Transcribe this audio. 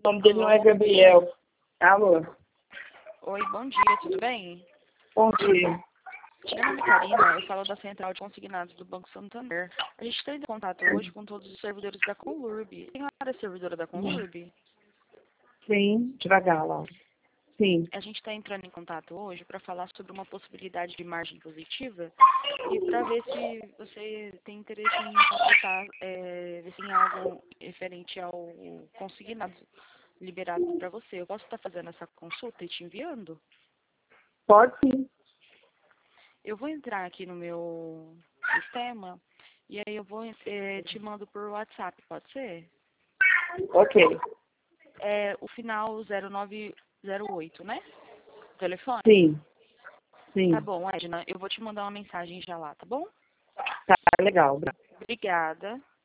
nome dele não é Gabriel. Alô? Oi, bom dia, tudo bem? Bom dia. Meu nome é Karina, eu falo da Central de Consignados do Banco Santander. A gente está em contato hoje com todos os servidores da Conlurb. Tem área servidora da Conlurb? Sim, devagar, Laura. Sim. A gente está entrando em contato hoje para falar sobre uma possibilidade de margem positiva e para ver se você tem interesse em consultar, ver se tem algo referente ao consignado liberado para você. Eu posso estar fazendo essa consulta e te enviando? Pode sim. Eu vou entrar aqui no meu sistema e aí eu vou te mando por WhatsApp, pode ser? Ok. É o final 0908, né? Telefone? Sim. Tá Sim. bom, Edna, eu vou te mandar uma mensagem já lá, tá bom? Tá legal. Obrigada.